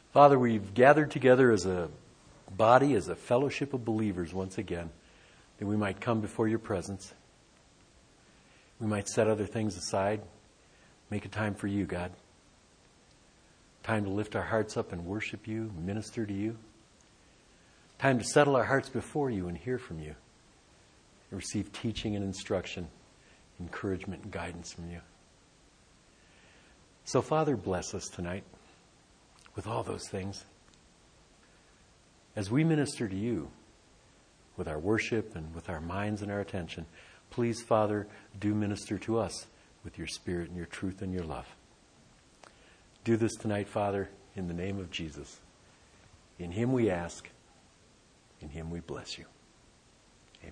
Father, we've gathered together as a body, as a fellowship of believers once again, that we might come before your presence. We might set other things aside, make a time for you, God. Time to lift our hearts up and worship you, minister to you. Time to settle our hearts before you and hear from you. And receive teaching and instruction, encouragement and guidance from you. So, Father, bless us tonight with all those things. As we minister to you with our worship and with our minds and our attention, please, Father, do minister to us with your Spirit and your truth and your love. Do this tonight, Father, in the name of Jesus. In him we ask. In him we bless you. Amen.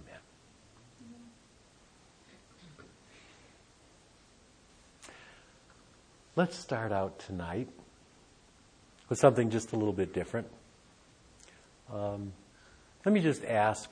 Let's start out tonight with something just a little bit different. Let me just ask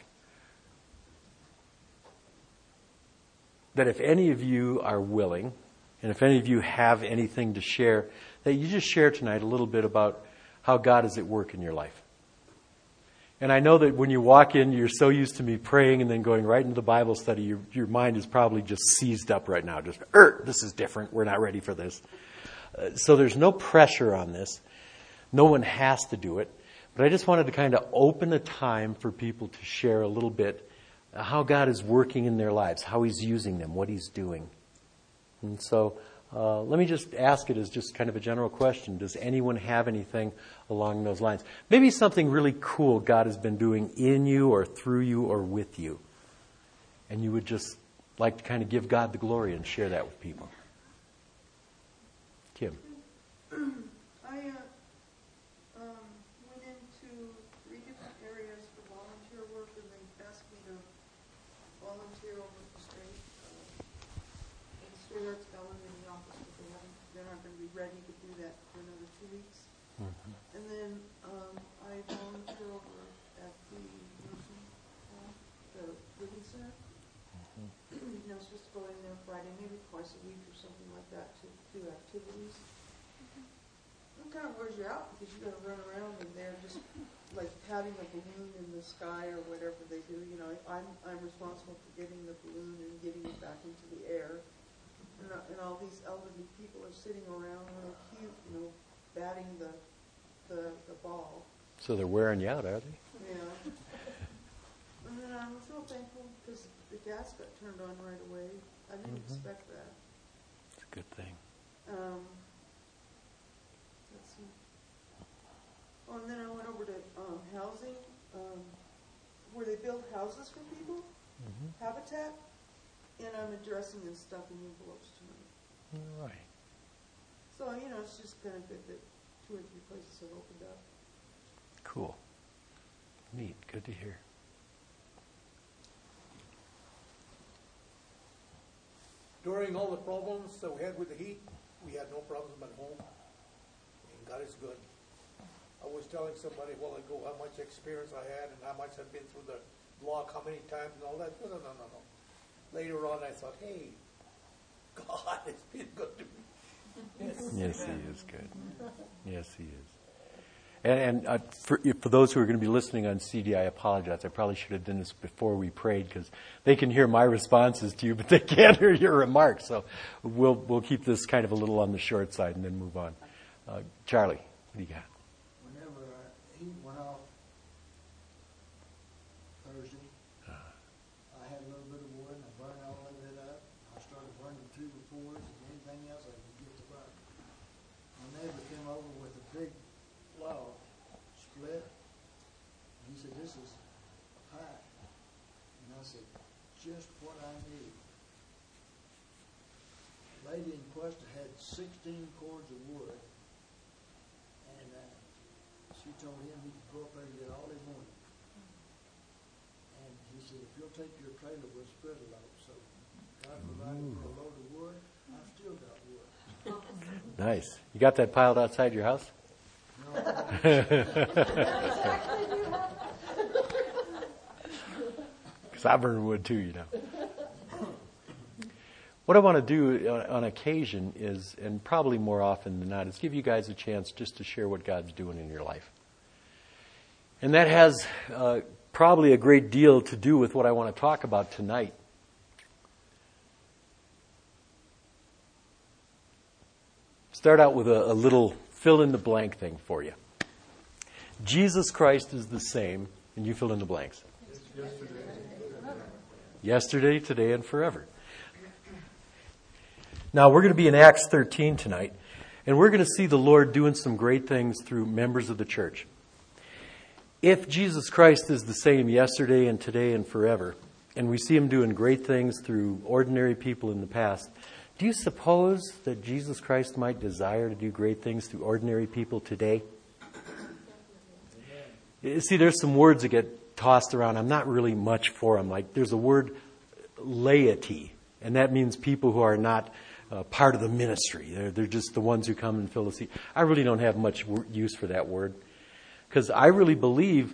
that if any of you are willing, and if any of you have anything to share, that you just share tonight a little bit about how God is at work in your life. And I know that when you walk in, you're so used to me praying and then going right into the Bible study, your mind is probably just seized up right now. Just, this is different. We're not ready for this. So there's no pressure on this. No one has to do it. But I just wanted to kind of open a time for people to share a little bit how God is working in their lives, how he's using them, what he's doing. And so let me just ask it as just kind of a general question. Does anyone have anything along those lines? Maybe something really cool God has been doing in you or through you or with you. And you would just like to kind of give God the glory and share that with people. Kim. I went into 3 different areas for volunteer work, and they asked me to volunteer over the state. And Stuart's going in the office, but they're not going to be ready to do that for another 2 weeks. Mm-hmm. And then I volunteer over at the nursing home, the living center. Mm-hmm. I was supposed to go in there Friday, maybe twice a week or something like that to do activities. It kind of wears you out because you got to run around and they're just like having a balloon in the sky or whatever they do. You know, I'm responsible for getting the balloon and getting it back into the air. And all these elderly people are sitting around real cute, you know, batting the ball. So they're wearing you out, are they? Yeah. And then I was so thankful because the gas got turned on right away. I didn't expect that. It's a good thing. Let's see. Oh, and then I went over to housing, where they build houses for people, Habitat, and I'm addressing and stuffing envelopes tonight. All right. So, you know, it's just kind of good that 2 or 3 places have opened up. Cool. Neat. Good to hear. During all the problems that we had with the heat, we had no problem at home. And God is good. I was telling somebody a while ago how much experience I had and how much I've been through the block, how many times and all that. No. Later on, I thought, hey, God has been good to me. Yes, he is good. Yes, he is. And for those who are going to be listening on CD, I apologize. I probably should have done this before we prayed because they can hear my responses to you, but they can't hear your remarks. So we'll keep this kind of a little on the short side and then move on. Charlie, what do you got? Whenever he went off Thursday, I had a little bit of wood and I burned all of it up. I started burning 2 befores and anything else I could get to burn. My neighbor came over with a big log split. And he said, "This is a pipe." And I said, "Just what I need." The lady in question had 16 cords of wood. And she told him he could go up there and get all he wanted. And he said, "If you'll take your trailer, we'll split a load." So God provided me a load of wood. I've still got wood. Nice. You got that piled outside your house? Because I burn wood too, you know. What I want to do on occasion is, and probably more often than not, is give you guys a chance just to share what God's doing in your life. And that has probably a great deal to do with what I want to talk about tonight. Start out with a little fill-in-the-blank thing for you. Jesus Christ is the same, and you fill in the blanks. Yesterday, today, and forever. Now, we're going to be in Acts 13 tonight, and we're going to see the Lord doing some great things through members of the church. If Jesus Christ is the same yesterday and today and forever, and we see Him doing great things through ordinary people in the past, do you suppose that Jesus Christ might desire to do great things through ordinary people today? See, there's some words that get tossed around. I'm not really much for them. Like, there's a word, laity, and that means people who are not part of the ministry. They're just the ones who come and fill the seat. I really don't have much use for that word, because I really believe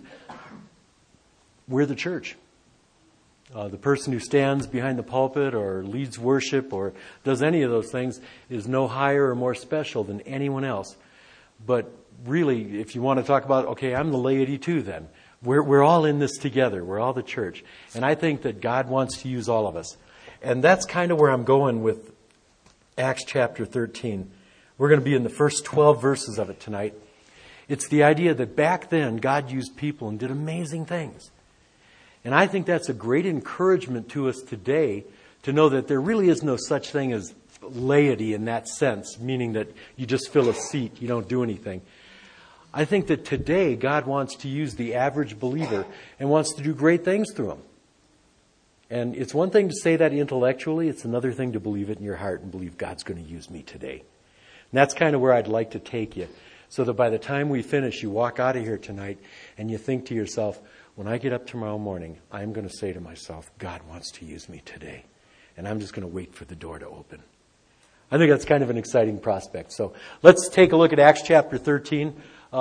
we're the church. The person who stands behind the pulpit or leads worship or does any of those things is no higher or more special than anyone else. But really, if you want to talk about, okay, I'm the laity too then. We're all in this together. We're all the church. And I think that God wants to use all of us. And that's kind of where I'm going with Acts chapter 13. We're going to be in the first 12 verses of it tonight. It's the idea that back then God used people and did amazing things. And I think that's a great encouragement to us today to know that there really is no such thing as laity in that sense, meaning that you just fill a seat, you don't do anything. I think that today God wants to use the average believer and wants to do great things through them. And it's one thing to say that intellectually, it's another thing to believe it in your heart and believe God's going to use me today. And that's kind of where I'd like to take you, so that by the time we finish, you walk out of here tonight and you think to yourself, when I get up tomorrow morning, I'm going to say to myself, God wants to use me today. And I'm just going to wait for the door to open. I think that's kind of an exciting prospect. So let's take a look at Acts chapter 13.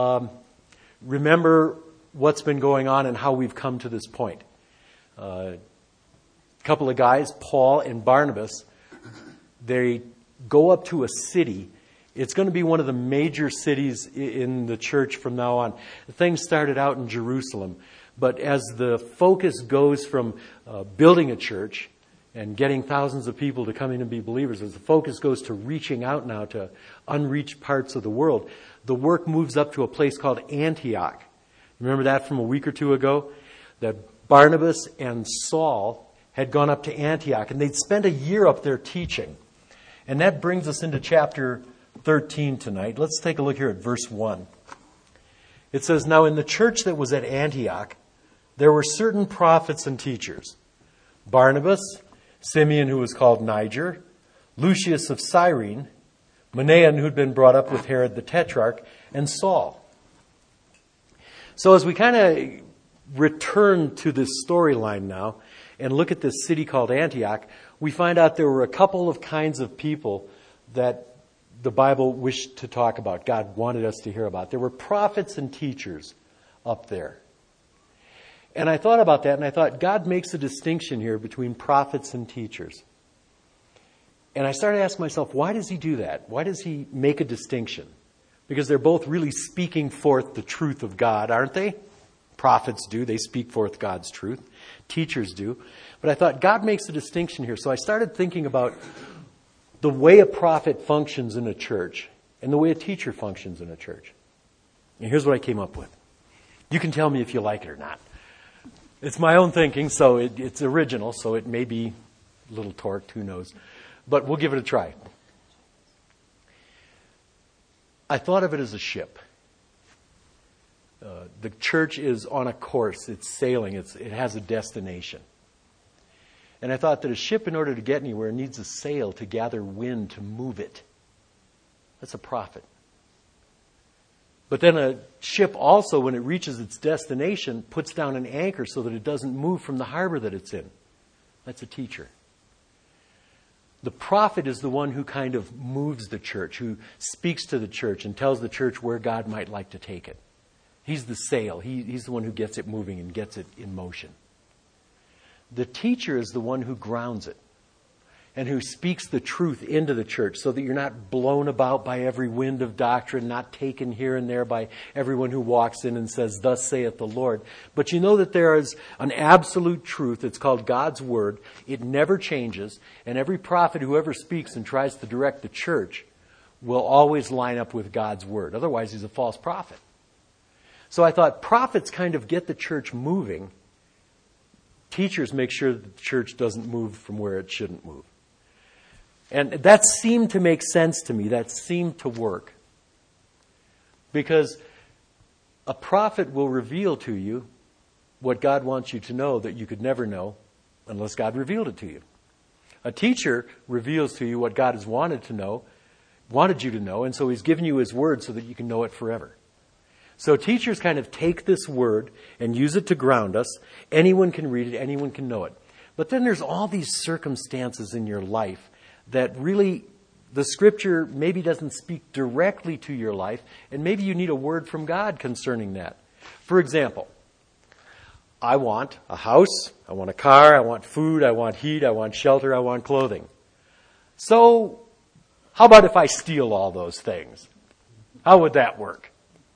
Remember what's been going on and how we've come to this point. A couple of guys, Paul and Barnabas, they go up to a city. It's going to be one of the major cities in the church from now on. Things started out in Jerusalem. But as the focus goes from building a church and getting thousands of people to come in and be believers, as the focus goes to reaching out now to unreached parts of the world, the work moves up to a place called Antioch. Remember that from a week or two ago? That Barnabas and Saul had gone up to Antioch, and they'd spent a year up there teaching. And that brings us into chapter 13 tonight. Let's take a look here at verse 1. It says, "Now in the church that was at Antioch, there were certain prophets and teachers. Barnabas, Simeon, who was called Niger, Lucius of Cyrene, Manaen, who'd been brought up with Herod the Tetrarch, and Saul." So as we kind of return to this storyline now and look at this city called Antioch, we find out there were a couple of kinds of people that the Bible wished to talk about, God wanted us to hear about. There were prophets and teachers up there. And I thought about that, and I thought, God makes a distinction here between prophets and teachers. And I started asking myself, why does He do that? Why does He make a distinction? Because they're both really speaking forth the truth of God, aren't they? Prophets do. They speak forth God's truth. Teachers do. But I thought, God makes a distinction here. So I started thinking about the way a prophet functions in a church and the way a teacher functions in a church. And here's what I came up with. You can tell me if you like it or not. It's my own thinking, so it's original, so it may be a little torqued, who knows. But we'll give it a try. I thought of it as a ship. The church is on a course. It's sailing. It has a destination. And I thought that a ship, in order to get anywhere, needs a sail to gather wind to move it. That's a prophet. But then a ship also, when it reaches its destination, puts down an anchor so that it doesn't move from the harbor that it's in. That's a teacher. The prophet is the one who kind of moves the church, who speaks to the church and tells the church where God might like to take it. He's the sail. He's the one who gets it moving and gets it in motion. The teacher is the one who grounds it. and who speaks the truth into the church so that you're not blown about by every wind of doctrine, not taken here and there by everyone who walks in and says, "Thus saith the Lord." But you know that there is an absolute truth. It's called God's Word. It never changes. And every prophet who ever speaks and tries to direct the church will always line up with God's Word. Otherwise, he's a false prophet. So I thought prophets kind of get the church moving. Teachers make sure that the church doesn't move from where it shouldn't move. And that seemed to make sense to me. That seemed to work. Because a prophet will reveal to you what God wants you to know that you could never know unless God revealed it to you. A teacher reveals to you what God has wanted you to know, and so he's given you his word so that you can know it forever. So teachers kind of take this word and use it to ground us. Anyone can read it, anyone can know it. But then there's all these circumstances in your life that really the Scripture maybe doesn't speak directly to your life, and maybe you need a word from God concerning that. For example, I want a house, I want a car, I want food, I want heat, I want shelter, I want clothing. So, how about if I steal all those things? How would that work?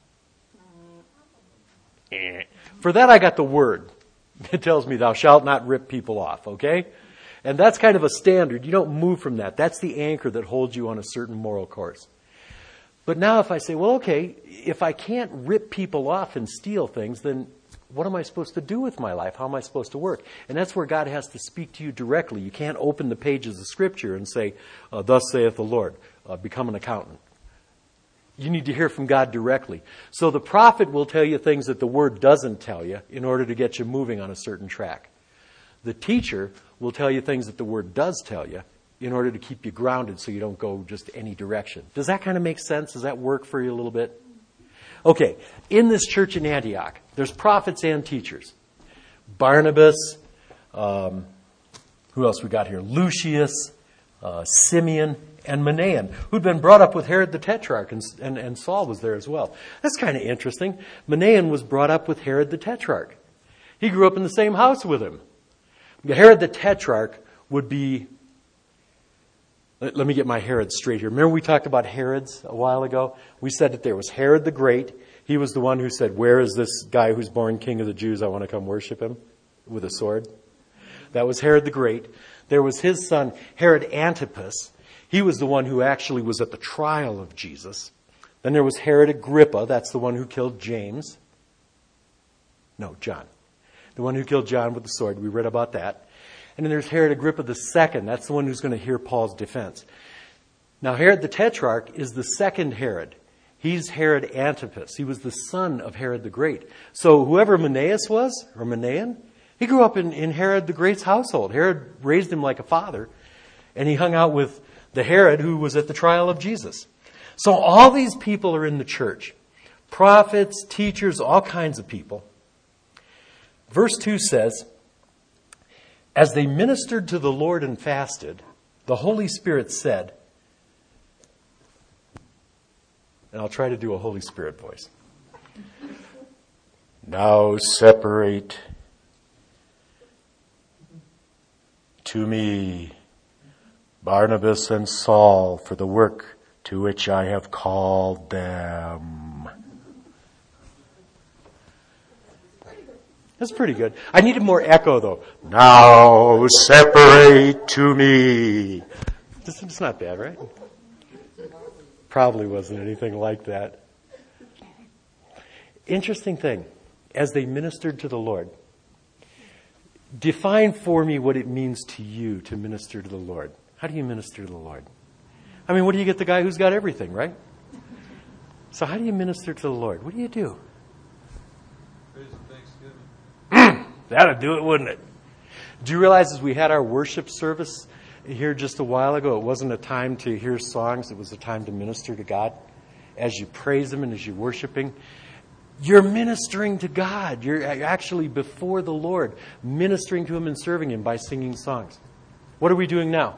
For that I got the word. It tells me, "Thou shalt not rip people off," okay? And that's kind of a standard. You don't move from that. That's the anchor that holds you on a certain moral course. But now if I say, well, okay, if I can't rip people off and steal things, then what am I supposed to do with my life? How am I supposed to work? And that's where God has to speak to you directly. You can't open the pages of Scripture and say, "Thus saith the Lord," become an accountant. You need to hear from God directly. So the prophet will tell you things that the Word doesn't tell you in order to get you moving on a certain track. The teacher will tell you things that the Word does tell you in order to keep you grounded so you don't go just any direction. Does that kind of make sense? Does that work for you a little bit? Okay, in this church in Antioch, there's prophets and teachers. Barnabas, who else we got here? Lucius, Simeon, and Manaen, who'd been brought up with Herod the Tetrarch, and Saul was there as well. That's kind of interesting. Manaen was brought up with Herod the Tetrarch. He grew up in the same house with him. Herod the Tetrarch would be... Let me get my Herod straight here. Remember we talked about Herods a while ago? We said that there was Herod the Great. He was the one who said, "Where is this guy who's born king of the Jews? I want to come worship him," with a sword. That was Herod the Great. There was his son, Herod Antipas. He was the one who actually was at the trial of Jesus. Then there was Herod Agrippa. That's the one who killed James. No, John. The one who killed John with the sword. We read about that. And then there's Herod Agrippa II. That's the one who's going to hear Paul's defense. Now, Herod the Tetrarch is the second Herod. He's Herod Antipas. He was the son of Herod the Great. So whoever Manaeus was, or Manaen, he grew up in Herod the Great's household. Herod raised him like a father. And he hung out with the Herod who was at the trial of Jesus. So all these people are in the church. Prophets, teachers, all kinds of people. Verse 2 says, "As they ministered to the Lord and fasted, the Holy Spirit said," and I'll try to do a Holy Spirit voice, "Now separate to me Barnabas and Saul for the work to which I have called them." That's pretty good. I needed more echo, though. "Now separate to me." It's not bad, right? Probably wasn't anything like that. Interesting thing. As they ministered to the Lord. Define for me what it means to you to minister to the Lord. How do you minister to the Lord? I mean, what do you get the guy who's got everything, right? So how do you minister to the Lord? What do you do? Praise and thanksgiving. That'd do it, wouldn't it? Do you realize as we had our worship service here just a while ago, it wasn't a time to hear songs, it was a time to minister to God. As you praise Him and as you're worshiping, you're ministering to God. You're actually before the Lord, ministering to Him and serving Him by singing songs. What are we doing now?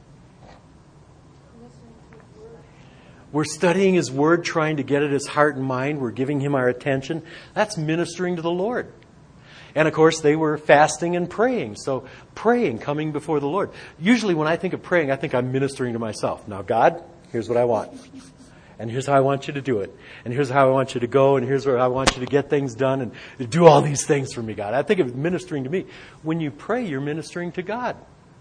We're studying His Word, trying to get at His heart and mind. We're giving Him our attention. That's ministering to the Lord. And of course, they were fasting and praying. So praying, coming before the Lord. Usually when I think of praying, I think I'm ministering to myself. Now, God, here's what I want. And here's how I want you to do it. And here's how I want you to go. And here's where I want you to get things done. And do all these things for me, God. I think of ministering to me. When you pray, you're ministering to God.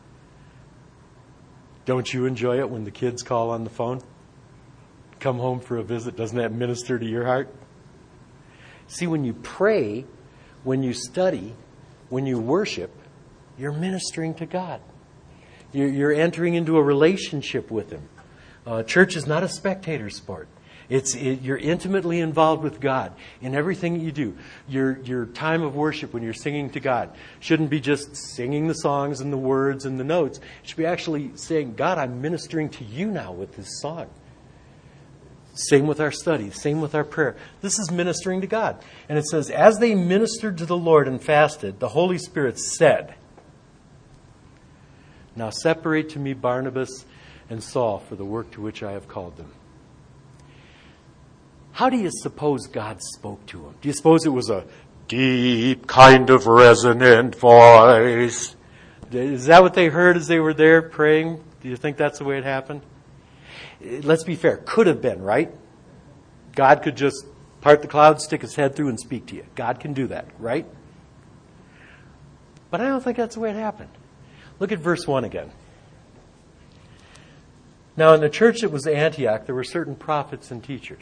Don't you enjoy it when the kids call on the phone? Come home for a visit. Doesn't that minister to your heart? See, when you pray, when you study, when you worship, you're ministering to God. You're entering into a relationship with Him. Church is not a spectator sport. You're intimately involved with God in everything that you do. Your time of worship when you're singing to God shouldn't be just singing the songs and the words and the notes. It should be actually saying, God, I'm ministering to you now with this song. Same with our study. Same with our prayer. This is ministering to God. And it says, as they ministered to the Lord and fasted, the Holy Spirit said, now separate to me Barnabas and Saul for the work to which I have called them. How do you suppose God spoke to him? Do you suppose it was a deep, kind of resonant voice? Is that what they heard as they were there praying? Do you think that's the way it happened? Let's be fair. Could have been, right? God could just part the clouds, stick his head through, and speak to you. God can do that, right? But I don't think that's the way it happened. Look at verse 1 again. Now, in the church that was Antioch, there were certain prophets and teachers.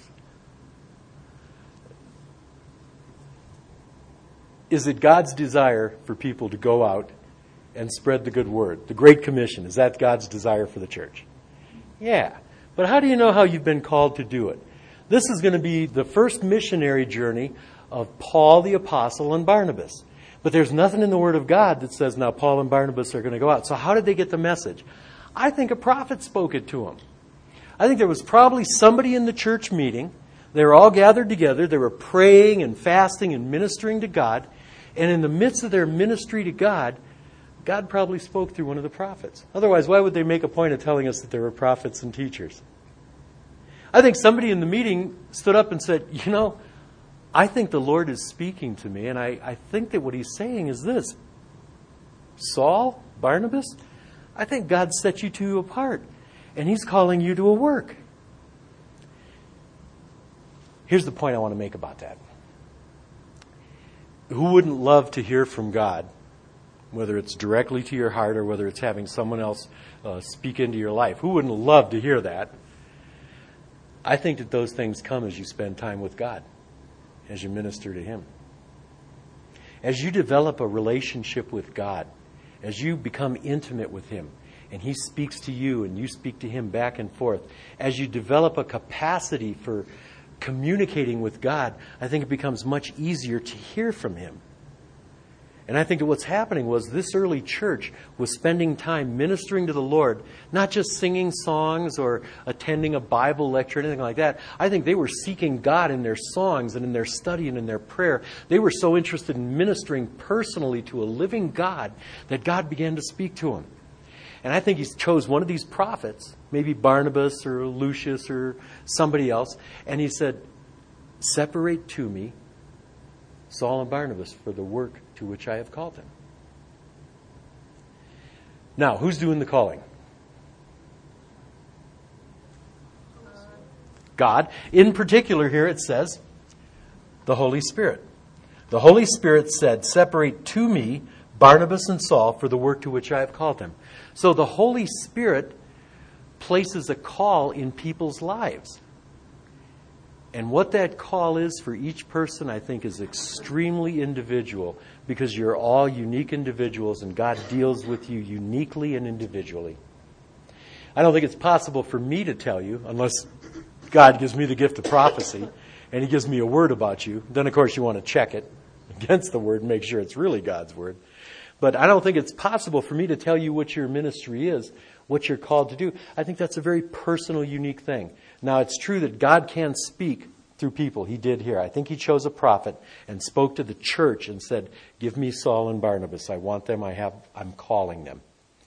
Is it God's desire for people to go out and spread the good word? The Great Commission, is that God's desire for the church? Yeah. But how do you know how you've been called to do it? This is going to be the first missionary journey of Paul the Apostle and Barnabas. But there's nothing in the Word of God that says now Paul and Barnabas are going to go out. So how did they get the message? I think a prophet spoke it to them. I think there was probably somebody in the church meeting. They were all gathered together. They were praying and fasting and ministering to God. And in the midst of their ministry to God, God probably spoke through one of the prophets. Otherwise, why would they make a point of telling us that there were prophets and teachers? I think somebody in the meeting stood up and said, I think the Lord is speaking to me, and I think that what He's saying is this. Saul, Barnabas, I think God set you two apart, and He's calling you to a work. Here's the point I want to make about that. Who wouldn't love to hear from God, whether it's directly to your heart or whether it's having someone else speak into your life? Who wouldn't love to hear that? I think that those things come as you spend time with God, as you minister to Him. As you develop a relationship with God, as you become intimate with Him, and He speaks to you and you speak to Him back and forth, as you develop a capacity for communicating with God, I think it becomes much easier to hear from Him. And I think that what's happening was this early church was spending time ministering to the Lord, not just singing songs or attending a Bible lecture or anything like that. I think they were seeking God in their songs and in their study and in their prayer. They were so interested in ministering personally to a living God that God began to speak to them. And I think He chose one of these prophets, maybe Barnabas or Lucius or somebody else, and He said, separate to me Saul and Barnabas for the work to which I have called them. Now, who's doing the calling? God. In particular here it says, the Holy Spirit. The Holy Spirit said, separate to me Barnabas and Saul for the work to which I have called them. So the Holy Spirit places a call in people's lives. And what that call is for each person, I think, is extremely individual, because you're all unique individuals and God deals with you uniquely and individually. I don't think it's possible for me to tell you, unless God gives me the gift of prophecy and He gives me a word about you. Then, of course, you want to check it against the word and make sure it's really God's word. But I don't think it's possible for me to tell you what your ministry is, what you're called to do. I think that's a very personal, unique thing. Now, it's true that God can speak through people. He did here. I think He chose a prophet and spoke to the church and said, give me Saul and Barnabas. I want them. I'm calling them.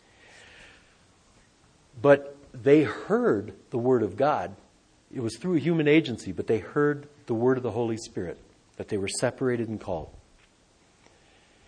But they heard the word of God. It was through a human agency, but they heard the word of the Holy Spirit, that they were separated and called.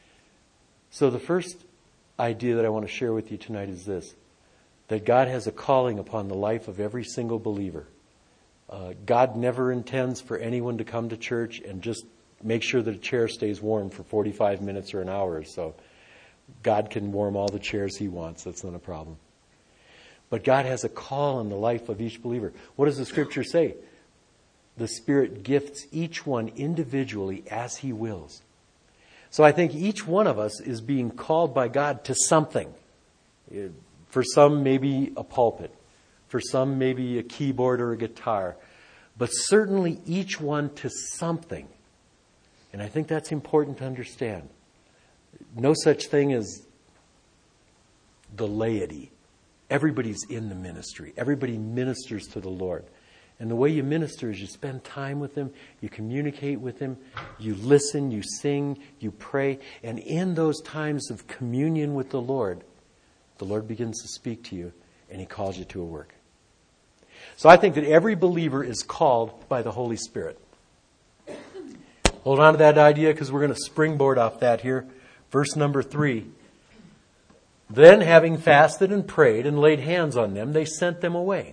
So the first idea that I want to share with you tonight is this, that God has a calling upon the life of every single believer. God never intends for anyone to come to church and just make sure that a chair stays warm for 45 minutes or an hour or so. God can warm all the chairs He wants. That's not a problem. But God has a call in the life of each believer. What does the Scripture say? The Spirit gifts each one individually as He wills. So I think each one of us is being called by God to something. For some, maybe a pulpit. For some, maybe a keyboard or a guitar. But certainly each one to something. And I think that's important to understand. No such thing as the laity. Everybody's in the ministry. Everybody ministers to the Lord. And the way you minister is you spend time with Him, you communicate with Him, you listen, you sing, you pray. And in those times of communion with the Lord begins to speak to you and He calls you to a work. So I think that every believer is called by the Holy Spirit. Hold on to that idea because we're going to springboard off that here. Verse number 3. Then, having fasted and prayed and laid hands on them, they sent them away.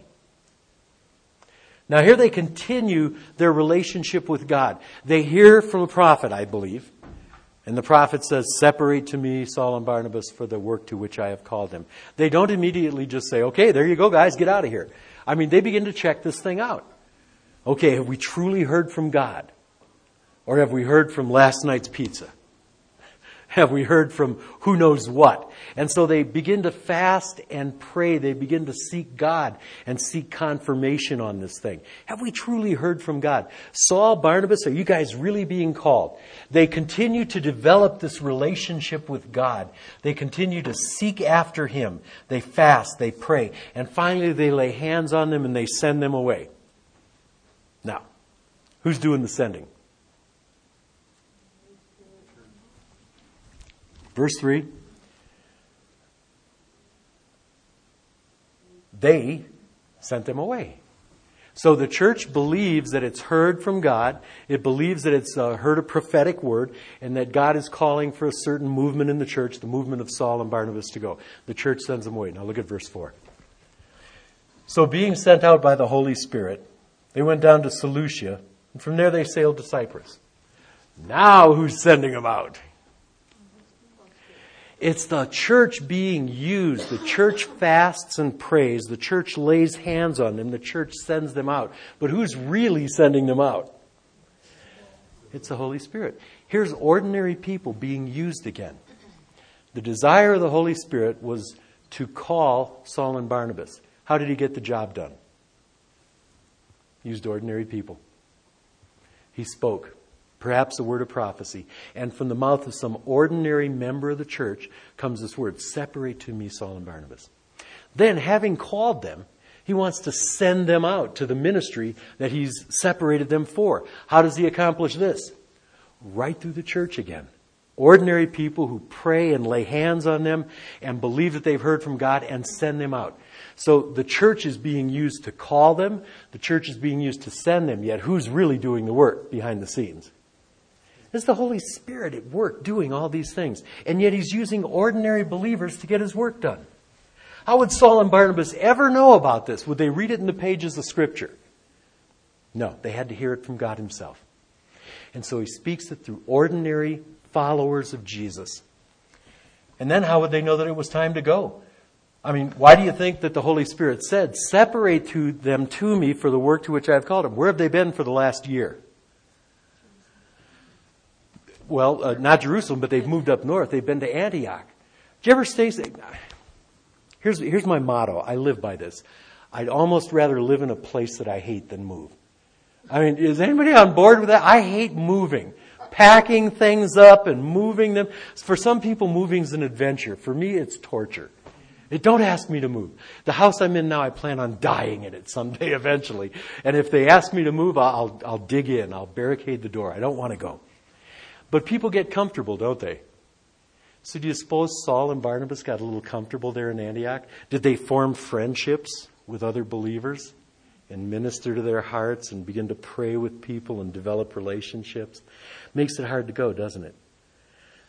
Now here they continue their relationship with God. They hear from a prophet, I believe. And the prophet says, separate to me Saul and Barnabas for the work to which I have called them. They don't immediately just say, okay, there you go, guys, get out of here. I mean, they begin to check this thing out. Okay, have we truly heard from God? Or have we heard from last night's pizza? Have we heard from who knows what? And so they begin to fast and pray. They begin to seek God and seek confirmation on this thing. Have we truly heard from God? Saul, Barnabas, are you guys really being called? They continue to develop this relationship with God. They continue to seek after Him. They fast, they pray, and finally they lay hands on them and they send them away. Now, who's doing the sending? Verse 3, they sent them away. So the church believes that it's heard from God. It believes that it's heard a prophetic word and that God is calling for a certain movement in the church, the movement of Saul and Barnabas to go. The church sends them away. Now look at verse 4. So being sent out by the Holy Spirit, they went down to Seleucia, and from there they sailed to Cyprus. Now who's sending them out? It's the church being used. The church fasts and prays. The church lays hands on them. The church sends them out. But who's really sending them out? It's the Holy Spirit. Here's ordinary people being used again. The desire of the Holy Spirit was to call Saul and Barnabas. How did He get the job done? He used ordinary people. He spoke. Perhaps a word of prophecy. And from the mouth of some ordinary member of the church comes this word, separate to me Saul and Barnabas. Then, having called them, He wants to send them out to the ministry that He's separated them for. How does He accomplish this? Right through the church again. Ordinary people who pray and lay hands on them and believe that they've heard from God and send them out. So the church is being used to call them. The church is being used to send them. Yet who's really doing the work behind the scenes? It's the Holy Spirit at work doing all these things. And yet He's using ordinary believers to get His work done. How would Saul and Barnabas ever know about this? Would they read it in the pages of Scripture? No, they had to hear it from God Himself. And so He speaks it through ordinary followers of Jesus. And then how would they know that it was time to go? I mean, why do you think that the Holy Spirit said, separate them to me for the work to which I have called them? Where have they been for the last year? Well, not Jerusalem, but they've moved up north. They've been to Antioch. Did you ever stay? Here's my motto. I live by this. I'd almost rather live in a place that I hate than move. I mean, is anybody on board with that? I hate moving. Packing things up and moving them. For some people, moving's an adventure. For me, it's torture. Don't ask me to move. The house I'm in now, I plan on dying in it someday eventually. And if they ask me to move, I'll dig in. I'll barricade the door. I don't want to go. But people get comfortable, don't they? So do you suppose Saul and Barnabas got a little comfortable there in Antioch? Did they form friendships with other believers and minister to their hearts and begin to pray with people and develop relationships? Makes it hard to go, doesn't it?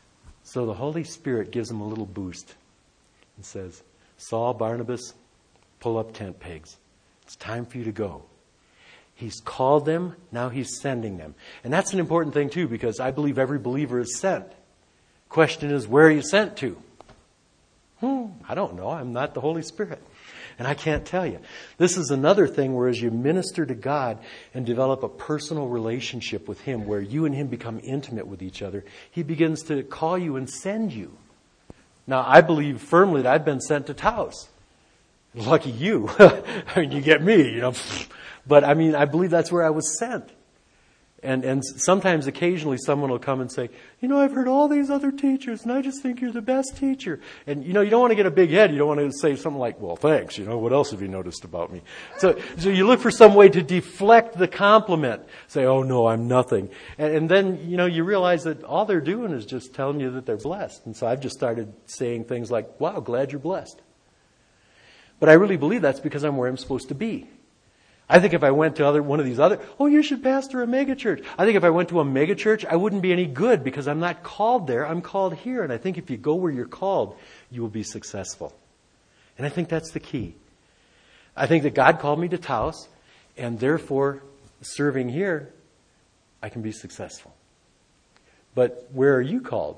So the Holy Spirit gives them a little boost and says, Saul, Barnabas, pull up tent pegs. It's time for you to go. He's called them, now he's sending them. And that's an important thing too, because I believe every believer is sent. Question is, where are you sent to? I don't know. I'm not the Holy Spirit. And I can't tell you. This is another thing where as you minister to God and develop a personal relationship with Him, where you and Him become intimate with each other, He begins to call you and send you. Now, I believe firmly that I've been sent to Taos. Lucky you. I mean, you get me, you know. But I mean, I believe that's where I was sent. And sometimes, occasionally, someone will come and say, you know, I've heard all these other teachers, and I just think you're the best teacher. And, you know, you don't want to get a big head. You don't want to say something like, well, thanks. You know, what else have you noticed about me? So you look for some way to deflect the compliment. Say, oh, no, I'm nothing. And then, you know, you realize that all they're doing is just telling you that they're blessed. And so I've just started saying things like, wow, glad you're blessed. But I really believe that's because I'm where I'm supposed to be. I think if I went to one of these other, oh, you should pastor a megachurch. I think if I went to a megachurch, I wouldn't be any good because I'm not called there. I'm called here. And I think if you go where you're called, you will be successful. And I think that's the key. I think that God called me to Taos, and therefore, serving here, I can be successful. But where are you called?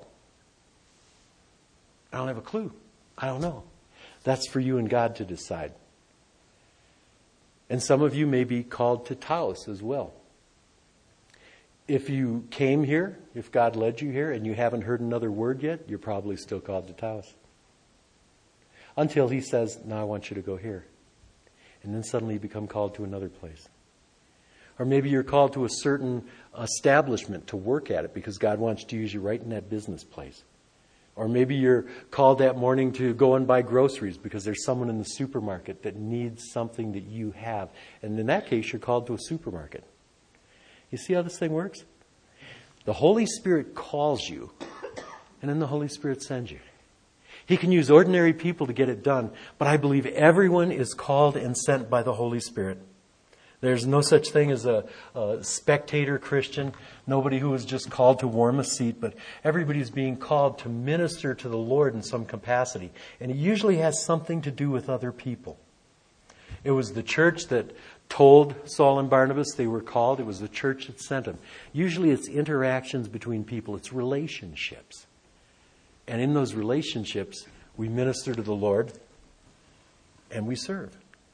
I don't have a clue. I don't know. That's for you and God to decide. And some of you may be called to Taos as well. If you came here, if God led you here, and you haven't heard another word yet, you're probably still called to Taos. Until He says, now I want you to go here. And then suddenly you become called to another place. Or maybe you're called to a certain establishment to work at it because God wants to use you right in that business place. Or maybe you're called that morning to go and buy groceries because there's someone in the supermarket that needs something that you have. And in that case, you're called to a supermarket. You see how this thing works? The Holy Spirit calls you, and then the Holy Spirit sends you. He can use ordinary people to get it done, but I believe everyone is called and sent by the Holy Spirit. There's no such thing as a spectator Christian, nobody who is just called to warm a seat, but everybody's being called to minister to the Lord in some capacity. And it usually has something to do with other people. It was the church that told Saul and Barnabas they were called. It was the church that sent them. Usually it's interactions between people. It's relationships. And in those relationships, we minister to the Lord and we serve.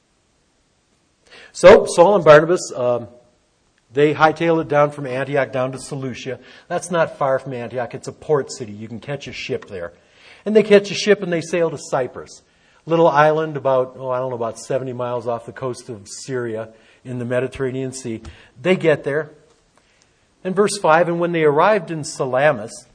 So, Saul and Barnabas, they hightailed it down from Antioch down to Seleucia. That's not far from Antioch. It's a port city. You can catch a ship there. And they catch a ship and they sail to Cyprus. Little island about 70 miles off the coast of Syria in the Mediterranean Sea. They get there. And verse 5, and when they arrived in Salamis,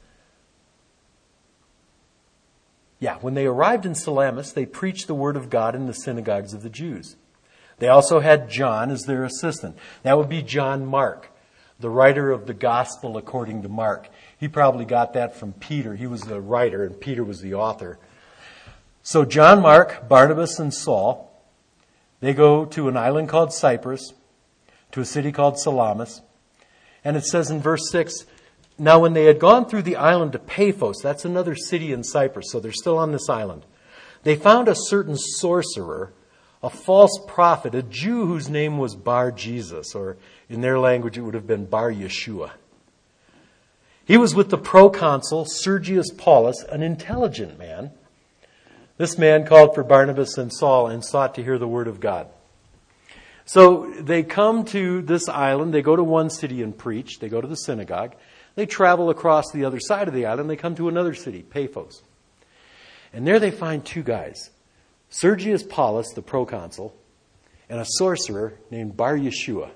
they preached the word of God in the synagogues of the Jews. They also had John as their assistant. That would be John Mark, the writer of the Gospel according to Mark. He probably got that from Peter. He was the writer and Peter was the author. So John Mark, Barnabas, and Saul, they go to an island called Cyprus, to a city called Salamis. And it says in verse 6, now when they had gone through the island to Paphos, that's another city in Cyprus, so they're still on this island, they found a certain sorcerer, a false prophet, a Jew whose name was Bar Jesus, or in their language it would have been Bar Yeshua. He was with the proconsul Sergius Paulus, an intelligent man. This man called for Barnabas and Saul and sought to hear the word of God. So they come to this island, they go to one city and preach, they go to the synagogue, they travel across the other side of the island, they come to another city, Paphos. And there they find two guys. Sergius Paulus, the proconsul, and a sorcerer named Bar Yeshua.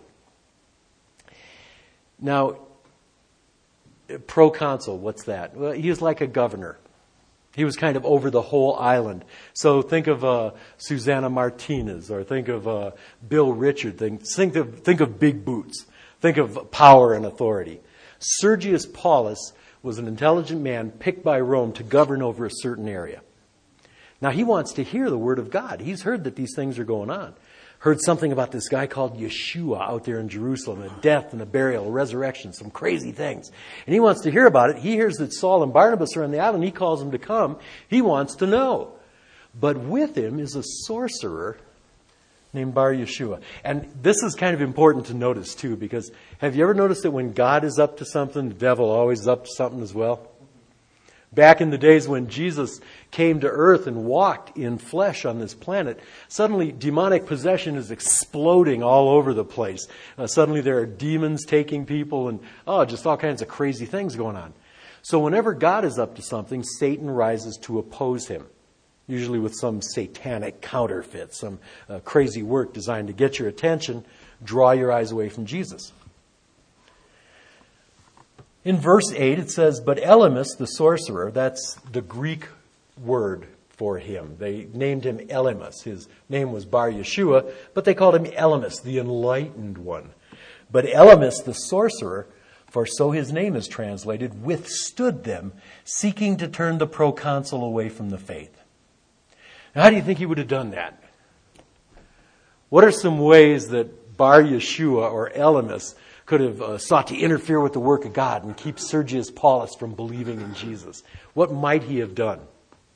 Now, proconsul, what's that? Well, he was like a governor. He was kind of over the whole island. So think of Susanna Martinez, or think of Bill Richard. Think of big boots. Think of power and authority. Sergius Paulus was an intelligent man picked by Rome to govern over a certain area. Now, he wants to hear the word of God. He's heard that these things are going on. heard something about this guy called Yeshua out there in Jerusalem, a death and a burial, a resurrection, some crazy things. And he wants to hear about it. He hears that Saul and Barnabas are on the island. He calls them to come. He wants to know. But with him is a sorcerer named Bar Yeshua. And this is kind of important to notice too, because have you ever noticed that when God is up to something, the devil always is up to something as well? Back in the days when Jesus came to earth and walked in flesh on this planet, suddenly demonic possession is exploding all over the place. Suddenly there are demons taking people and just all kinds of crazy things going on. So whenever God is up to something, Satan rises to oppose him, usually with some satanic counterfeit, some crazy work designed to get your attention, draw your eyes away from Jesus. In verse 8, it says, but Elymas, the sorcerer, that's the Greek word for him. They named him Elymas. His name was Bar Yeshua, but they called him Elymas, the enlightened one. But Elymas, the sorcerer, for so his name is translated, withstood them, seeking to turn the proconsul away from the faith. Now, how do you think he would have done that? What are some ways that Bar Yeshua or Elymas could have sought to interfere with the work of God and keep Sergius Paulus from believing in Jesus? What might he have done?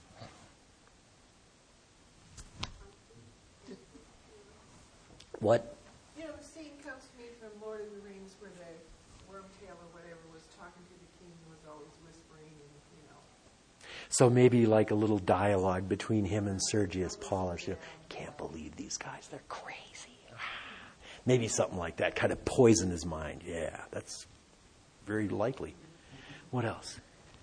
What? You know, the scene comes to me from Lord of the Rings where the Wormtail or whatever was talking to the king who was always whispering and, So maybe like a little dialogue between him and Sergius Paulus. Can't believe these guys. They're crazy. Maybe something like that. Kind of poison his mind. Yeah, that's very likely. What else?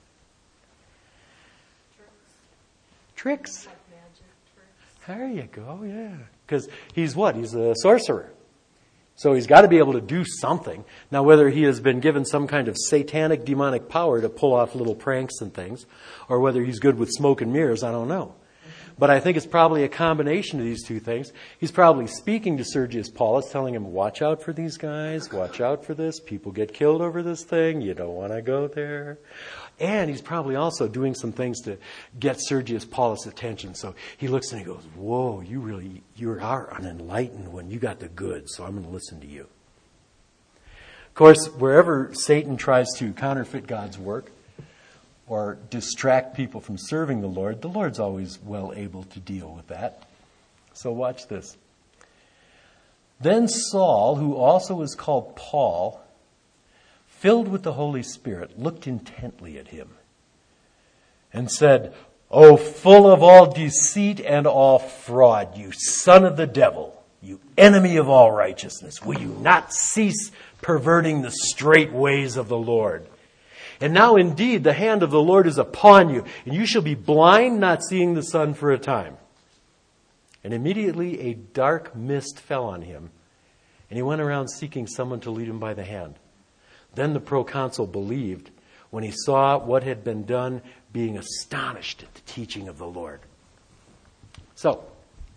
Tricks. Like magic tricks. There you go, yeah. Because he's what? He's a sorcerer. So he's got to be able to do something. Now, whether he has been given some kind of satanic, demonic power to pull off little pranks and things, or whether he's good with smoke and mirrors, I don't know. But I think it's probably a combination of these two things. He's probably speaking to Sergius Paulus, telling him, watch out for these guys, watch out for this. People get killed over this thing. You don't want to go there. And he's probably also doing some things to get Sergius Paulus' attention. So he looks and he goes, whoa, you are unenlightened one. You got the goods, so I'm going to listen to you. Of course, wherever Satan tries to counterfeit God's work or distract people from serving the Lord's always well able to deal with that. So watch this. Then Saul, who also is called Paul, filled with the Holy Spirit, looked intently at him and said, O full of all deceit and all fraud, you son of the devil, you enemy of all righteousness, will you not cease perverting the straight ways of the Lord? And now indeed the hand of the Lord is upon you, and you shall be blind, not seeing the sun for a time. And immediately a dark mist fell on him, and he went around seeking someone to lead him by the hand. Then the proconsul believed when he saw what had been done, being astonished at the teaching of the Lord. So,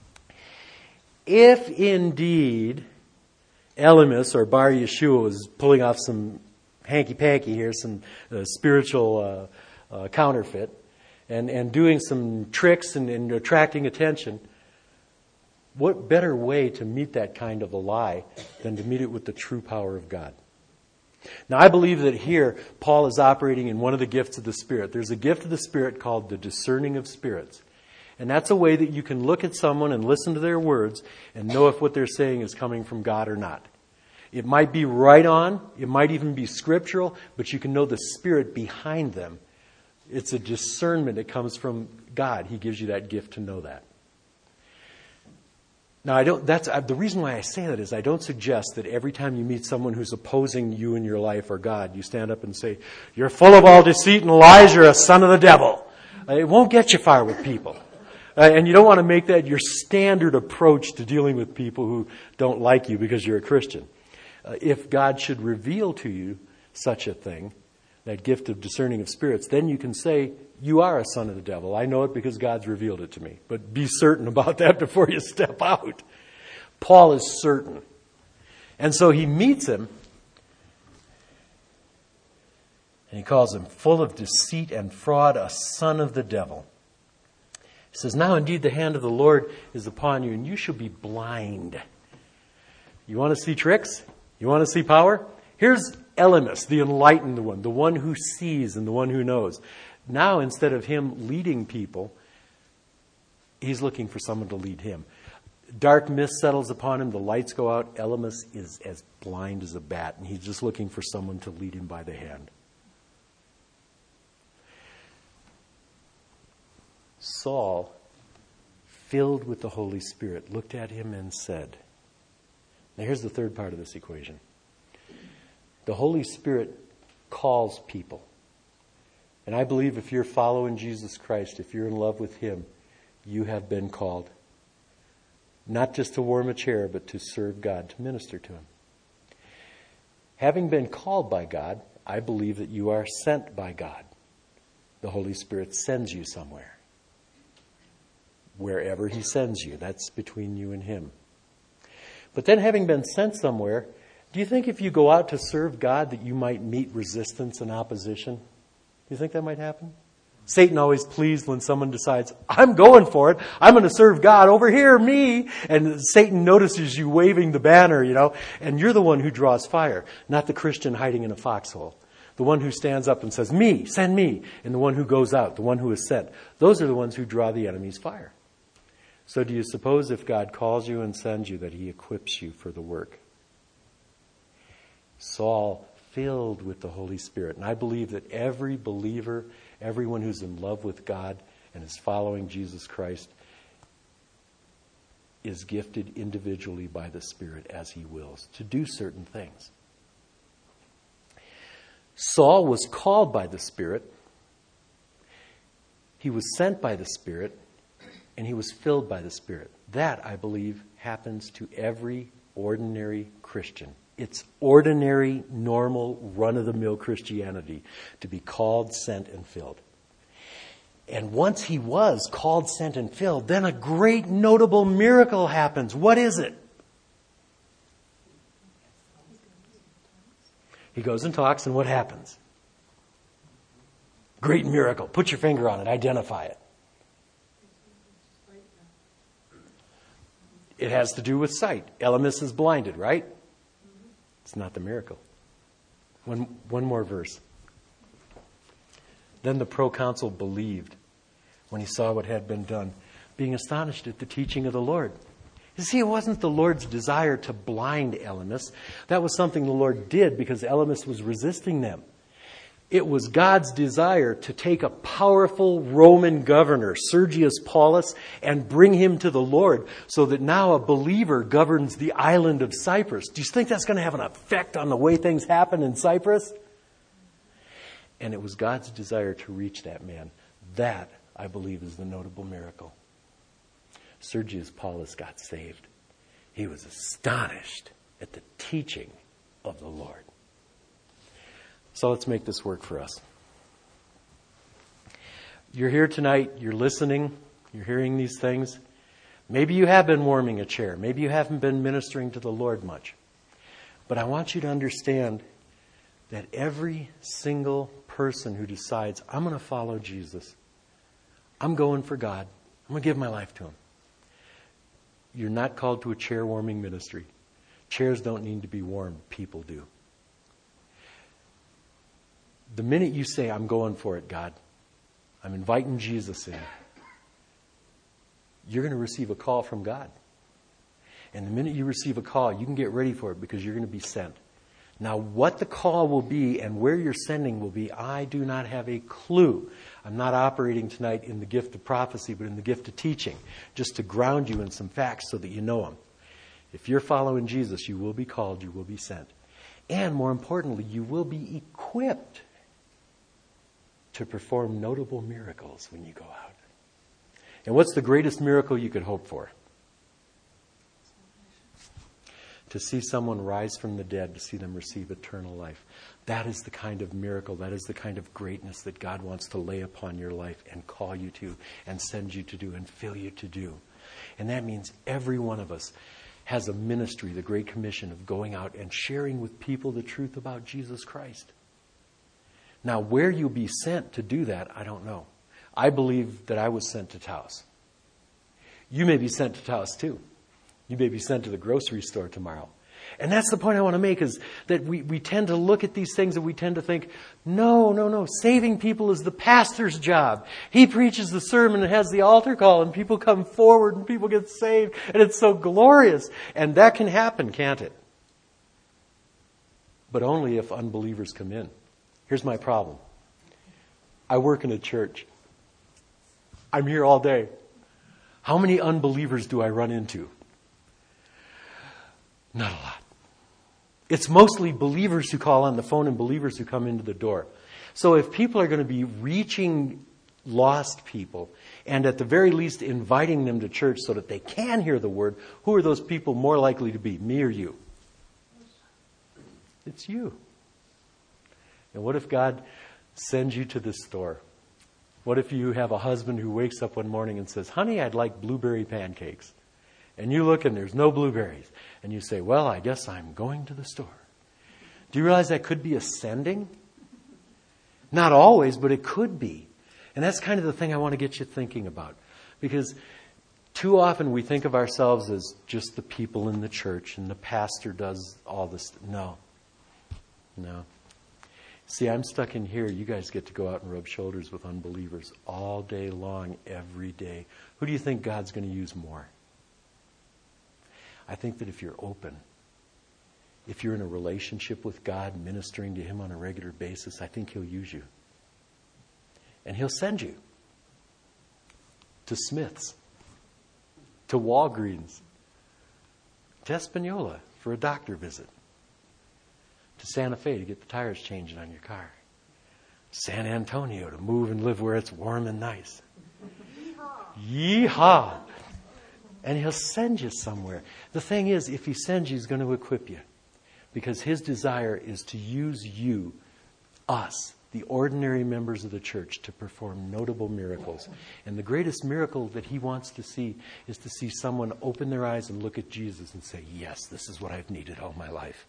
if indeed Elymas or Bar Yeshua was pulling off some hanky-panky here, some spiritual counterfeit, and doing some tricks and attracting attention, what better way to meet that kind of a lie than to meet it with the true power of God? Now, I believe that here, Paul is operating in one of the gifts of the Spirit. There's a gift of the Spirit called the discerning of spirits. And that's a way that you can look at someone and listen to their words and know if what they're saying is coming from God or not. It might be right on, it might even be scriptural, but you can know the spirit behind them. It's a discernment that comes from God. He gives you that gift to know that. Now, the reason why I say that is I don't suggest that every time you meet someone who's opposing you in your life or God, you stand up and say, you're full of all deceit and lies, you're a son of the devil. It won't get you far with people. And you don't want to make that your standard approach to dealing with people who don't like you because you're a Christian. If God should reveal to you such a thing, that gift of discerning of spirits, then you can say, you are a son of the devil. I know it because God's revealed it to me. But be certain about that before you step out. Paul is certain. And so he meets him, and he calls him full of deceit and fraud, a son of the devil. He says, now indeed the hand of the Lord is upon you, and you shall be blind, You want to see tricks? You want to see power? Here's Elymas, the enlightened one, the one who sees and the one who knows. Now, instead of him leading people, he's looking for someone to lead him. Dark mist settles upon him. The lights go out. Elymas is as blind as a bat, and he's just looking for someone to lead him by the hand. Saul, filled with the Holy Spirit, looked at him and said, now here's the third part of this equation. The Holy Spirit calls people. And I believe if you're following Jesus Christ, if you're in love with him, you have been called. Not just to warm a chair, but to serve God, to minister to him. Having been called by God, I believe that you are sent by God. The Holy Spirit sends you somewhere. Wherever he sends you, that's between you and him. But then having been sent somewhere, do you think if you go out to serve God that you might meet resistance and opposition? Do you think that might happen? Satan always pleased when someone decides, I'm going for it. I'm going to serve God. Over here, me. And Satan notices you waving the banner, and you're the one who draws fire, not the Christian hiding in a foxhole. The one who stands up and says, me, send me. And the one who goes out, the one who is sent. Those are the ones who draw the enemy's fire. So do you suppose if God calls you and sends you that he equips you for the work? Saul, filled with the Holy Spirit. And I believe that every believer, everyone who's in love with God and is following Jesus Christ is gifted individually by the Spirit as he wills to do certain things. Saul was called by the Spirit. He was sent by the Spirit. And he was filled by the Spirit. That, I believe, happens to every ordinary Christian. It's ordinary, normal, run-of-the-mill Christianity to be called, sent, and filled. And once he was called, sent, and filled, then a great notable miracle happens. What is it? He goes and talks, and what happens? Great miracle. Put your finger on it. Identify it. It has to do with sight. Elymas is blinded, right? It's not the miracle. One more verse. Then the proconsul believed when he saw what had been done, being astonished at the teaching of the Lord. You see, it wasn't the Lord's desire to blind Elymas. That was something the Lord did because Elymas was resisting them. It was God's desire to take a powerful Roman governor, Sergius Paulus, and bring him to the Lord so that now a believer governs the island of Cyprus. Do you think that's going to have an effect on the way things happen in Cyprus? And it was God's desire to reach that man. That, I believe, is the notable miracle. Sergius Paulus got saved. He was astonished at the teaching of the Lord. So let's make this work for us. You're here tonight, you're listening, you're hearing these things. Maybe you have been warming a chair. Maybe you haven't been ministering to the Lord much. But I want you to understand that every single person who decides, I'm going to follow Jesus, I'm going for God, I'm going to give my life to him. You're not called to a chair warming ministry. Chairs don't need to be warmed, people do. The minute you say, I'm going for it, God, I'm inviting Jesus in, you're going to receive a call from God. And the minute you receive a call, you can get ready for it because you're going to be sent. Now, what the call will be and where you're sending will be, I do not have a clue. I'm not operating tonight in the gift of prophecy, but in the gift of teaching, just to ground you in some facts so that you know them. If you're following Jesus, you will be called, you will be sent. And more importantly, you will be equipped to perform notable miracles when you go out. And what's the greatest miracle you could hope for? To see someone rise from the dead, to see them receive eternal life. That is the kind of miracle, that is the kind of greatness that God wants to lay upon your life and call you to and send you to do and fill you to do. And that means every one of us has a ministry, the Great Commission of going out and sharing with people the truth about Jesus Christ. Now, where you'll be sent to do that, I don't know. I believe that I was sent to Taos. You may be sent to Taos too. You may be sent to the grocery store tomorrow. And that's the point I want to make, is that we tend to look at these things and we tend to think, no, saving people is the pastor's job. He preaches the sermon and has the altar call and people come forward and people get saved and it's so glorious. And that can happen, can't it? But only if unbelievers come in. Here's my problem. I work in a church. I'm here all day. How many unbelievers do I run into? Not a lot. It's mostly believers who call on the phone and believers who come into the door. So if people are going to be reaching lost people and at the very least inviting them to church so that they can hear the word, who are those people more likely to be, me or you? It's you. And what if God sends you to this store? What if you have a husband who wakes up one morning and says, honey, I'd like blueberry pancakes. And you look and there's no blueberries. And you say, well, I guess I'm going to the store. Do you realize that could be a sending? Not always, but it could be. And that's kind of the thing I want to get you thinking about. Because too often we think of ourselves as just the people in the church and the pastor does all this. No. See, I'm stuck in here. You guys get to go out and rub shoulders with unbelievers all day long, every day. Who do you think God's going to use more? I think that if you're open, if you're in a relationship with God, ministering to Him on a regular basis, I think He'll use you. And He'll send you to Smith's, to Walgreens, to Espanola for a doctor visit, to Santa Fe to get the tires changed on your car, San Antonio to move and live where it's warm and nice. Yeehaw! And He'll send you somewhere. The thing is, if He sends you, He's going to equip you. Because His desire is to use you, us, the ordinary members of the church, to perform notable miracles. And the greatest miracle that He wants to see is to see someone open their eyes and look at Jesus and say, yes, this is what I've needed all my life.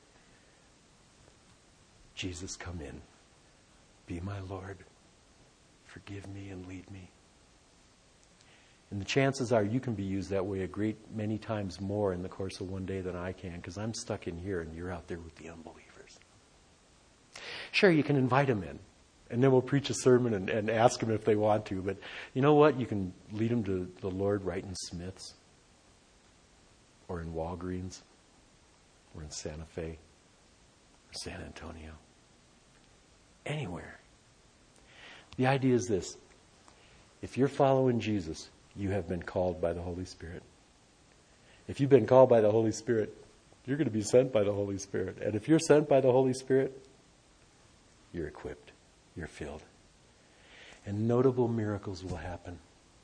Jesus, come in. Be my Lord. Forgive me and lead me. And the chances are you can be used that way a great many times more in the course of one day than I can, because I'm stuck in here and you're out there with the unbelievers. Sure, you can invite them in, and then we'll preach a sermon and ask them if they want to. But you know what? You can lead them to the Lord right in Smith's, or in Walgreens, or in Santa Fe, or San Antonio. Anywhere. The idea is this. If you're following Jesus, you have been called by the Holy Spirit. If you've been called by the Holy Spirit, you're going to be sent by the Holy Spirit. And if you're sent by the Holy Spirit, you're equipped. You're filled. And notable miracles will happen.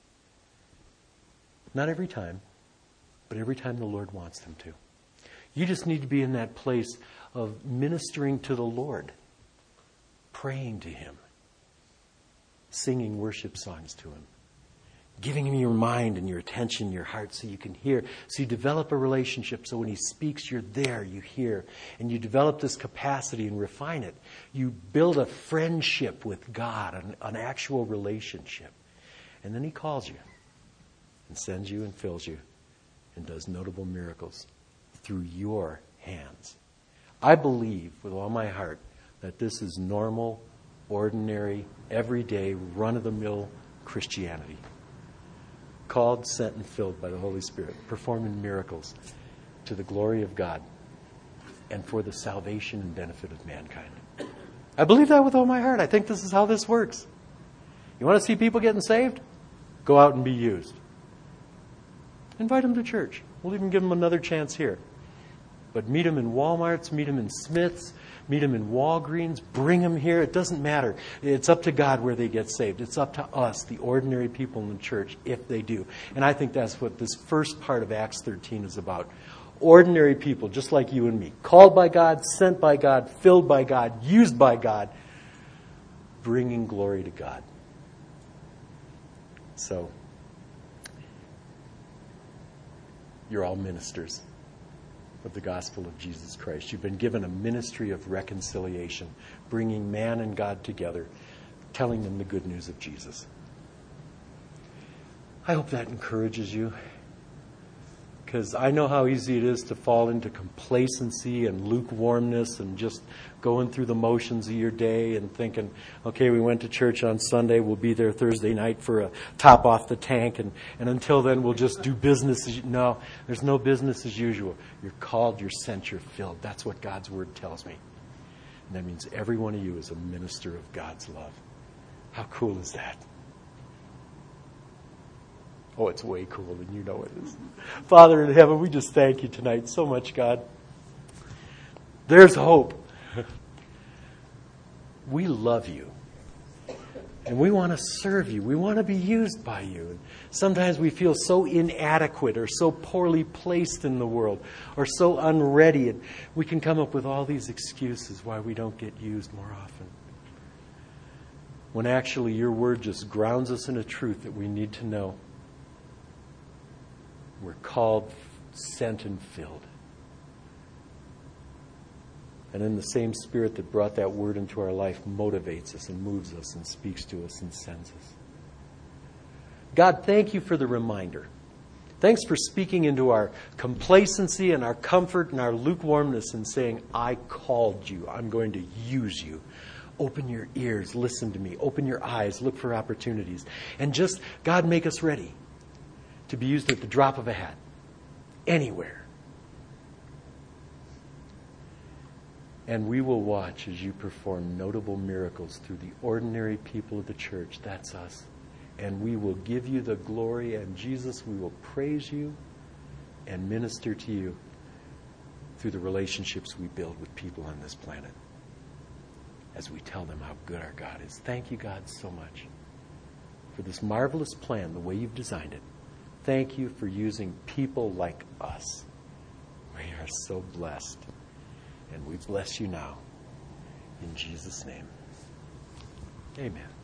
Not every time, but every time the Lord wants them to. You just need to be in that place of ministering to the Lord, praying to Him, singing worship songs to Him, giving Him your mind and your attention, your heart, so you can hear. So you develop a relationship, so when He speaks, you're there, you hear. And you develop this capacity and refine it. You build a friendship with God, an actual relationship. And then He calls you and sends you and fills you and does notable miracles through your hands. I believe with all my heart that this is normal, ordinary, everyday, run-of-the-mill Christianity. Called, sent, and filled by the Holy Spirit, performing miracles to the glory of God and for the salvation and benefit of mankind. I believe that with all my heart. I think this is how this works. You want to see people getting saved? Go out and be used. Invite them to church. We'll even give them another chance here. But meet them in Walmarts, meet them in Smith's, meet them in Walgreens, bring them here. It doesn't matter. It's up to God where they get saved. It's up to us, the ordinary people in the church, if they do. And I think that's what this first part of Acts 13 is about. Ordinary people, just like you and me. Called by God, sent by God, filled by God, used by God, bringing glory to God. So, you're all ministers of the gospel of Jesus Christ. You've been given a ministry of reconciliation, bringing man and God together, telling them the good news of Jesus. I hope that encourages you. because I know how easy it is to fall into complacency and lukewarmness and just going through the motions of your day and thinking, okay, we went to church on Sunday, we'll be there Thursday night for a top off the tank, and until then we'll just do business as no, there's no business as usual. You're called, you're sent, you're filled. That's what God's Word tells me. And that means every one of you is a minister of God's love. How cool is that? Oh, it's way cooler than you know it is. Father in heaven, we just thank you tonight so much, God. There's hope. We love you. And we want to serve you. We want to be used by you. And sometimes we feel so inadequate or so poorly placed in the world or so unready. And we can come up with all these excuses why we don't get used more often. When actually your word just grounds us in a truth that we need to know. We're called, sent, and filled. And in the same Spirit that brought that word into our life motivates us and moves us and speaks to us and sends us. God, thank you for the reminder. Thanks for speaking into our complacency and our comfort and our lukewarmness and saying, I called you. I'm going to use you. Open your ears. Listen to me. Open your eyes. Look for opportunities. And just, God, make us ready to be used at the drop of a hat. Anywhere. And we will watch as you perform notable miracles through the ordinary people of the church. That's us. And we will give you the glory. And Jesus, we will praise you and minister to you through the relationships we build with people on this planet. As we tell them how good our God is. Thank you, God, so much for this marvelous plan, the way you've designed it. Thank you for using people like us. We are so blessed. And we bless you now. In Jesus' name. Amen.